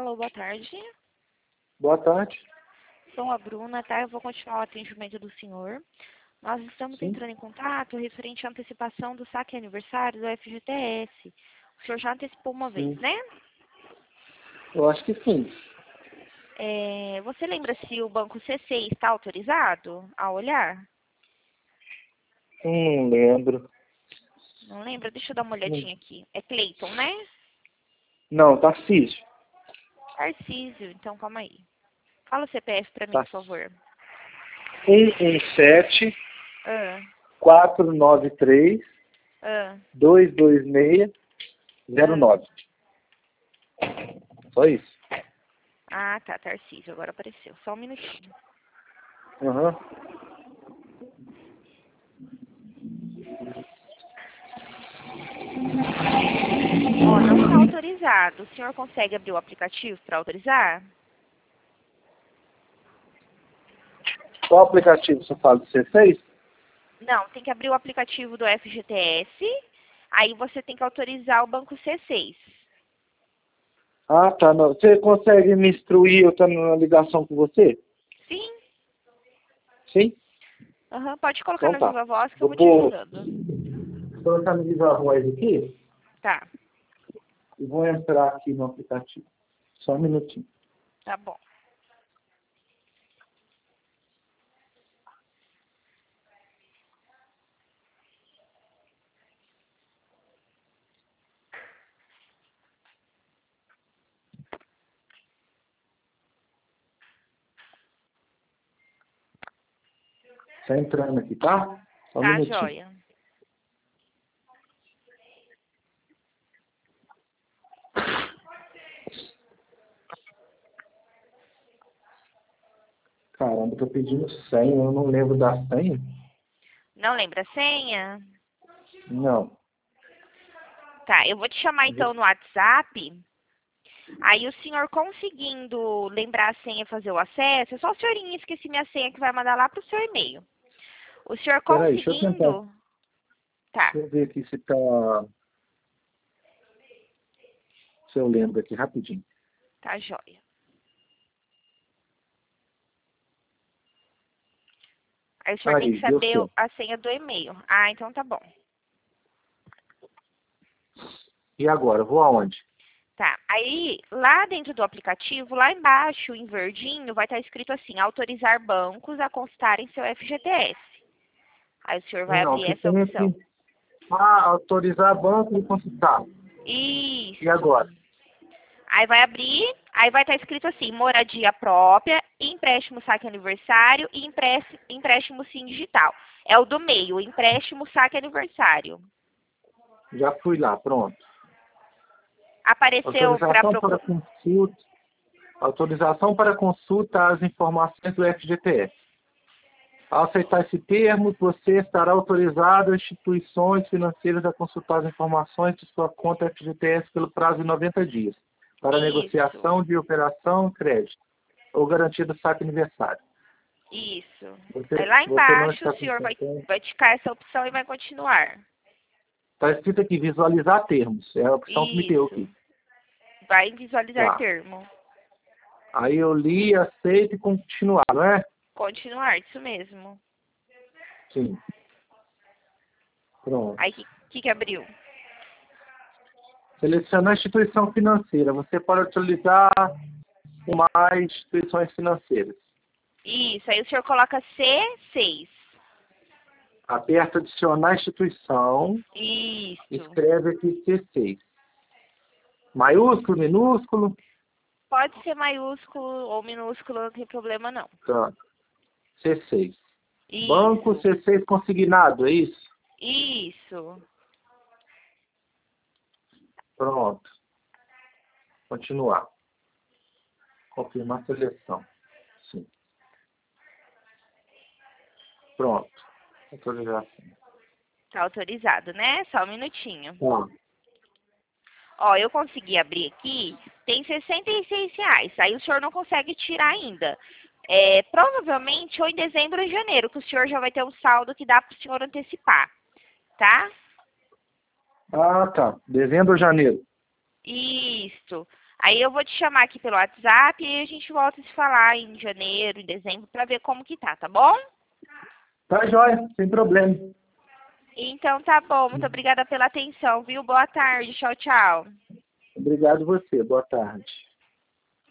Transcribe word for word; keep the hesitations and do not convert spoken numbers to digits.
Alô, boa tarde. Boa tarde. Sou a Bruna, tá? Eu vou continuar o atendimento do senhor. Nós estamos Sim. entrando em contato referente à antecipação do saque aniversário do F G T S. O senhor já antecipou uma Sim. vez, né? Eu acho que sim. É, você lembra se o banco C C está autorizado a olhar? Hum, lembro. Não lembra? Deixa eu dar uma Hum. olhadinha aqui. É Cleiton, né? Não, Tarcísio. Tarcísio, então calma aí. Fala o C P F pra mim, Tá. por favor. um um sete, Ah, quatro nove três, ah, dois dois seis, zero ah. nove. Só isso. Ah, tá, Tarcísio, agora apareceu. Só um minutinho. Aham. Ó, não está autorizado. O senhor consegue abrir o aplicativo para autorizar? Qual aplicativo você fala do C seis? Não, tem que abrir o aplicativo do F G T S. Aí você tem que autorizar o banco C seis. Ah, tá. Não. Você consegue me instruir eu estando na ligação com você? Sim. Sim? Aham, pode colocar Então na tá. viva voz que eu Vou vou te pôr, ajudando. vou colocar no Viva Voz aqui Tá, e vou entrar aqui no aplicativo. Só um minutinho. tá bom. Só entrando aqui, tá? Só um Tá, minutinho. joia. Caramba, tô pedindo senha, eu não lembro da senha. Não lembra a senha? Não. Tá, eu vou te chamar então no WhatsApp. Aí o senhor conseguindo lembrar a senha e fazer o acesso, é só o senhorinho esqueci minha senha que vai mandar lá pro seu e-mail. O senhor Peraí, deixa eu tentar. conseguindo... Tá, Deixa eu ver aqui se tá. Se eu lembro aqui rapidinho. tá joia. Aí o senhor tem que Aí, deu saber o- certo. a senha do e-mail. Ah, então tá bom. E agora, vou aonde? Tá, aí lá dentro do aplicativo, lá embaixo, em verdinho, vai estar escrito assim, autorizar bancos a constarem seu F G T S. Aí o senhor vai Não, abrir que essa tem opção. aqui. Ah, autorizar banco e consultar. E Isso. agora? Aí vai abrir, aí vai estar escrito assim, moradia própria, empréstimo saque aniversário e empréstimo, empréstimo sim digital. É o do meio, empréstimo saque aniversário. Já fui lá, pronto. Apareceu para Autorização para procurar. consulta. Autorização para consulta às informações do F G T S. Ao aceitar esse termo, você estará autorizado a instituições financeiras a consultar as informações de sua conta F G T S pelo prazo de noventa dias, para Isso, negociação de operação crédito ou garantia do saque aniversário. isso. Aí Você, lá você não embaixo o está senhor vai, consentendo. vai ticar essa opção e vai continuar. Está escrito aqui, visualizar termos. É a opção que me deu Isso. aqui. Vai visualizar Tá. termo. Aí eu li, aceito e continuar, não é? Continuar, isso mesmo. Sim. Pronto. Aí o que, que que abriu? Selecionar instituição financeira. Você pode utilizar mais instituições financeiras. Isso, aí o senhor coloca C seis. Aperta adicionar instituição, Isso. escreve aqui C seis. Maiúsculo, minúsculo? Pode ser maiúsculo ou minúsculo, não tem problema não. Tá. C seis. Banco Isso. C seis consignado, é isso? Isso. Pronto. Continuar. Confirmar a seleção. Sim. Pronto. Autorização. Tá autorizado, né? Só um minutinho. Tá. Ó, eu consegui abrir aqui, tem sessenta e seis reais. Aí o senhor não consegue tirar ainda. É, provavelmente ou em dezembro ou em janeiro, que o senhor já vai ter um saldo que dá para o senhor antecipar, tá? Ah, tá. Dezembro ou janeiro? Isso. Aí eu vou te chamar aqui pelo WhatsApp e a gente volta a se falar em janeiro, em dezembro, para ver como que tá, tá bom? Tá jóia, sem problema. Então tá bom, muito obrigada pela atenção, viu? Boa tarde, tchau, tchau. Obrigado você, boa tarde.